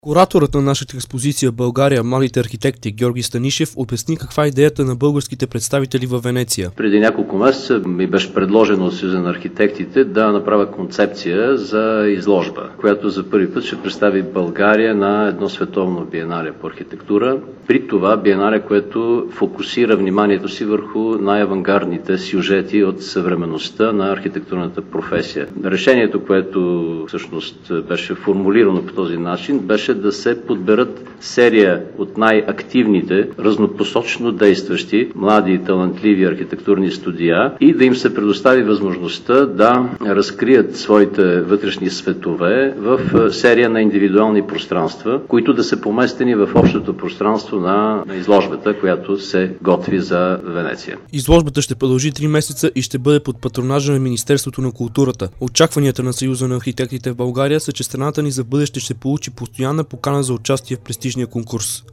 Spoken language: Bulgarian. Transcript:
Кураторът на нашата експозиция в България "Младите архитекти" Георги Станишев обясни каква е идеята на българските представители във Венеция. Преди няколко месеца ми беше предложено от Съюза на архитектите да направя концепция за изложба, която за първи път ще представи България на едно световно биенале по архитектура. При това биенале, което фокусира вниманието си върху най-авангардните сюжети от съвременността на архитектурната професия. Решението, което всъщност беше формулирано по този начин, беше да се подберат серия от най-активните, разнопосочно действащи, млади и талантливи архитектурни студия и да им се предостави възможността да разкрият своите вътрешни светове в серия на индивидуални пространства, които да са поместени в общото пространство на изложбата, която се готви за Венеция. Изложбата ще продължи 3 месеца и ще бъде под патронажа на Министерството на културата. Очакванията на Съюза на архитектите в България са, че страната ни за бъдеще ще получи постоянна покана за участие в престижния конкурс.